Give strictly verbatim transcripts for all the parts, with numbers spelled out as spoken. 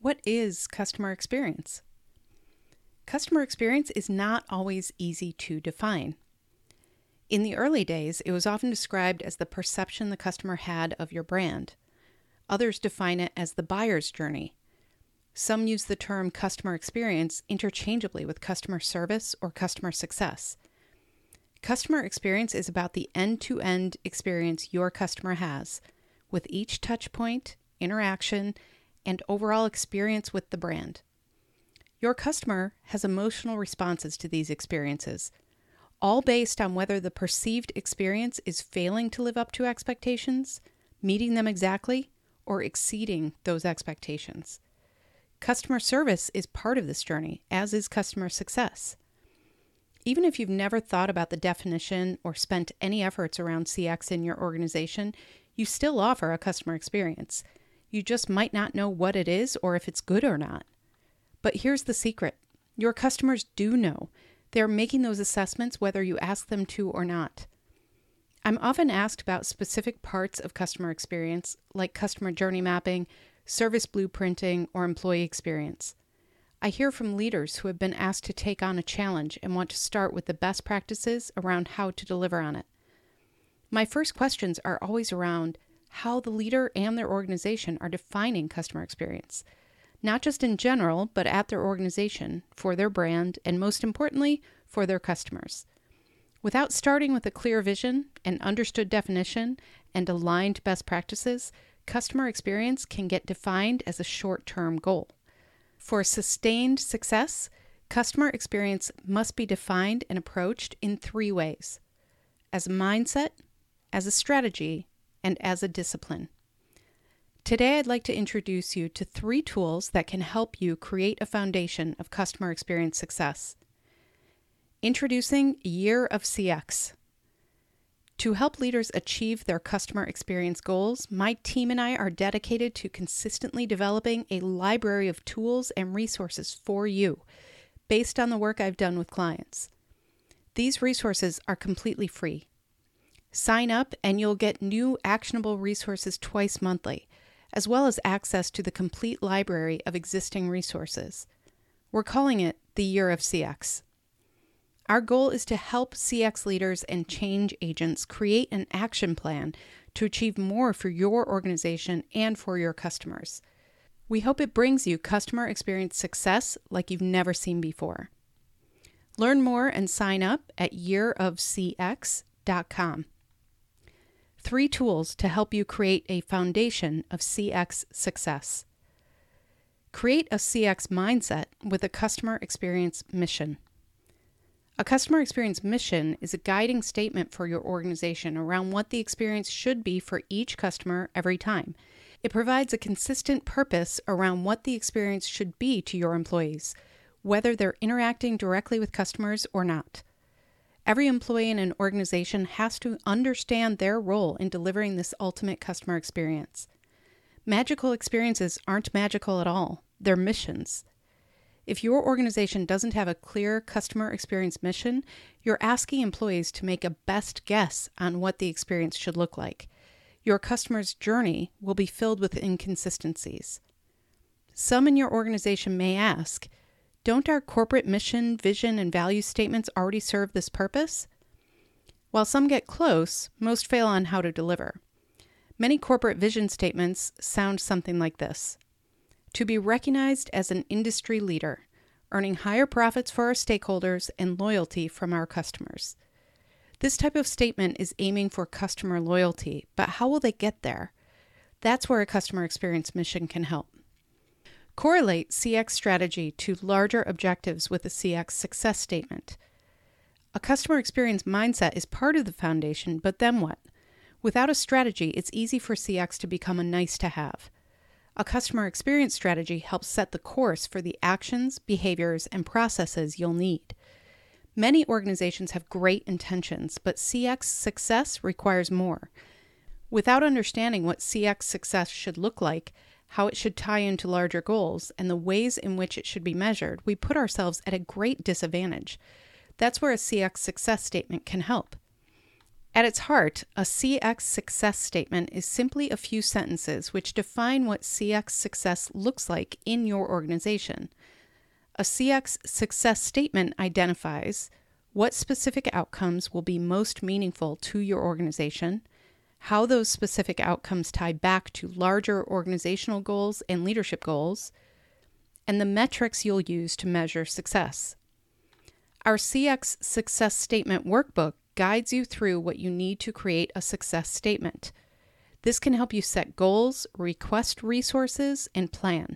What is customer experience? Customer experience is not always easy to define. In the early days, it was often described as the perception the customer had of your brand. Others define it as the buyer's journey. Some use the term customer experience interchangeably with customer service or customer success. Customer experience is about the end-to-end experience your customer has, with each touch point, interaction, and overall experience with the brand. Your customer has emotional responses to these experiences, all based on whether the perceived experience is failing to live up to expectations, meeting them exactly, or exceeding those expectations. Customer service is part of this journey, as is customer success. Even if you've never thought about the definition or spent any efforts around C X in your organization, you still offer a customer experience. You just might not know what it is or if it's good or not. But here's the secret. Your customers do know. They're making those assessments whether you ask them to or not. I'm often asked about specific parts of customer experience, like customer journey mapping, service blueprinting, or employee experience. I hear from leaders who have been asked to take on a challenge and want to start with the best practices around how to deliver on it. My first questions are always around how the leader and their organization are defining customer experience, not just in general, but at their organization, for their brand, and most importantly, for their customers. Without starting with a clear vision, an understood definition, and aligned best practices, customer experience can get defined as a short-term goal. For sustained success, customer experience must be defined and approached in three ways: as a mindset, as a strategy, and as a discipline. Today, I'd like to introduce you to three tools that can help you create a foundation of customer experience success. Introducing Year of C X. To help leaders achieve their customer experience goals, my team and I are dedicated to consistently developing a library of tools and resources for you, based on the work I've done with clients. These resources are completely free. Sign up and you'll get new actionable resources twice monthly, as well as access to the complete library of existing resources. We're calling it the Year of C X. Our goal is to help C X leaders and change agents create an action plan to achieve more for your organization and for your customers. We hope it brings you customer experience success like you've never seen before. Learn more and sign up at year of c x dot com. Three tools to help you create a foundation of C X success. Create a C X mindset with a customer experience mission. A customer experience mission is a guiding statement for your organization around what the experience should be for each customer every time. It provides a consistent purpose around what the experience should be to your employees, whether they're interacting directly with customers or not. Every employee in an organization has to understand their role in delivering this ultimate customer experience. Magical experiences aren't magical at all. They're missions. If your organization doesn't have a clear customer experience mission, you're asking employees to make a best guess on what the experience should look like. Your customer's journey will be filled with inconsistencies. Some in your organization may ask, don't our corporate mission, vision, and value statements already serve this purpose? While some get close, most fail on how to deliver. Many corporate vision statements sound something like this: to be recognized as an industry leader, earning higher profits for our stakeholders and loyalty from our customers. This type of statement is aiming for customer loyalty, but how will they get there? That's where a customer experience mission can help. Correlate C X strategy to larger objectives with a C X success statement. A customer experience mindset is part of the foundation, but then what? Without a strategy, it's easy for C X to become a nice to have. A customer experience strategy helps set the course for the actions, behaviors, and processes you'll need. Many organizations have great intentions, but C X success requires more. Without understanding what C X success should look like, how it should tie into larger goals, and the ways in which it should be measured, we put ourselves at a great disadvantage. That's where a C X success statement can help. At its heart, a C X success statement is simply a few sentences which define what C X success looks like in your organization. A C X success statement identifies what specific outcomes will be most meaningful to your organization, how those specific outcomes tie back to larger organizational goals and leadership goals, and the metrics you'll use to measure success. Our C X Success Statement Workbook guides you through what you need to create a success statement. This can help you set goals, request resources, and plan.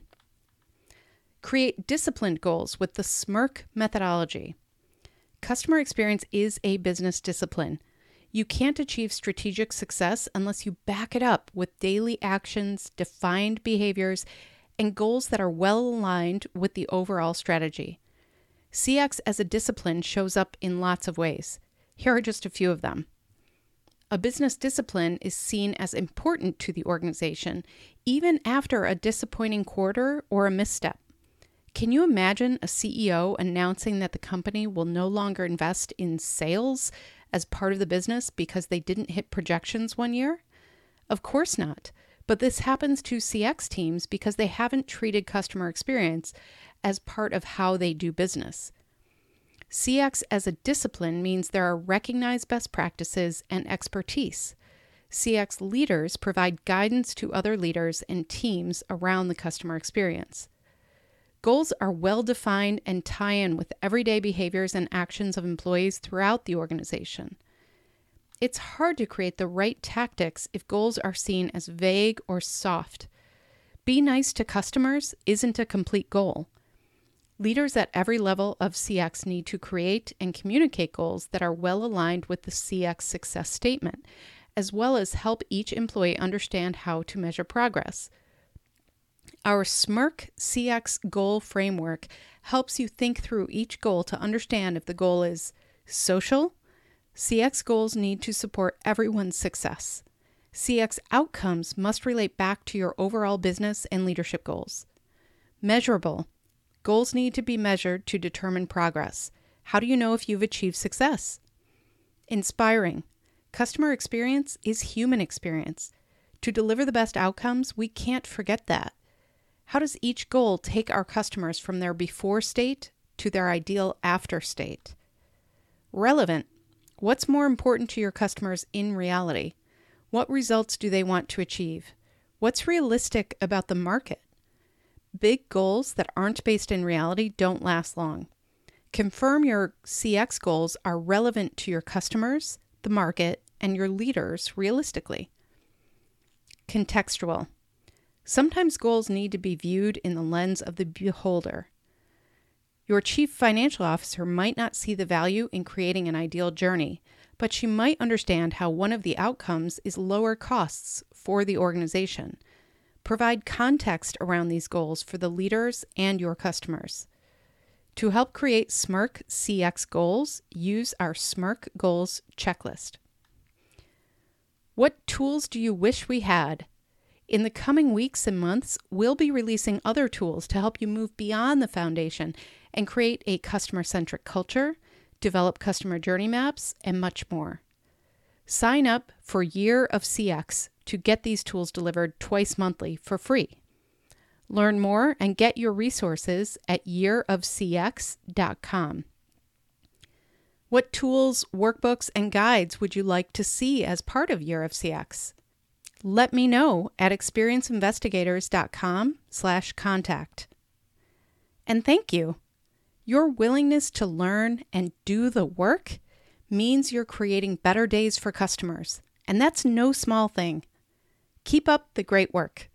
Create disciplined goals with the SMIRC methodology. Customer experience is a business discipline. You can't achieve strategic success unless you back it up with daily actions, defined behaviors, and goals that are well aligned with the overall strategy. C X as a discipline shows up in lots of ways. Here are just a few of them. A business discipline is seen as important to the organization, even after a disappointing quarter or a misstep. Can you imagine a C E O announcing that the company will no longer invest in sales as part of the business because they didn't hit projections one year? Of course not. But this happens to C X teams because they haven't treated customer experience as part of how they do business. C X as a discipline means there are recognized best practices and expertise. C X leaders provide guidance to other leaders and teams around the customer experience. Goals are well-defined and tie in with everyday behaviors and actions of employees throughout the organization. It's hard to create the right tactics if goals are seen as vague or soft. Be nice to customers isn't a complete goal. Leaders at every level of C X need to create and communicate goals that are well aligned with the C X success statement, as well as help each employee understand how to measure progress. Our SMIRC C X goal framework helps you think through each goal to understand if the goal is social. C X goals need to support everyone's success. C X outcomes must relate back to your overall business and leadership goals. Measurable. Goals need to be measured to determine progress. How do you know if you've achieved success? Inspiring. Customer experience is human experience. To deliver the best outcomes, we can't forget that. How does each goal take our customers from their before state to their ideal after state? Relevant. What's more important to your customers in reality? What results do they want to achieve? What's realistic about the market? Big goals that aren't based in reality don't last long. Confirm your C X goals are relevant to your customers, the market, and your leaders realistically. Contextual. Sometimes goals need to be viewed in the lens of the beholder. Your chief financial officer might not see the value in creating an ideal journey, but she might understand how one of the outcomes is lower costs for the organization. Provide context around these goals for the leaders and your customers. To help create SMIRC C X goals, use our SMIRC Goals checklist. What tools do you wish we had? In the coming weeks and months, we'll be releasing other tools to help you move beyond the foundation and create a customer-centric culture, develop customer journey maps, and much more. Sign up for Year of C X to get these tools delivered twice monthly for free. Learn more and get your resources at year of c x dot com. What tools, workbooks, and guides would you like to see as part of Year of C X? Let me know at experience investigators dot com slash contact. And thank you. Your willingness to learn and do the work means you're creating better days for customers, and that's no small thing. Keep up the great work.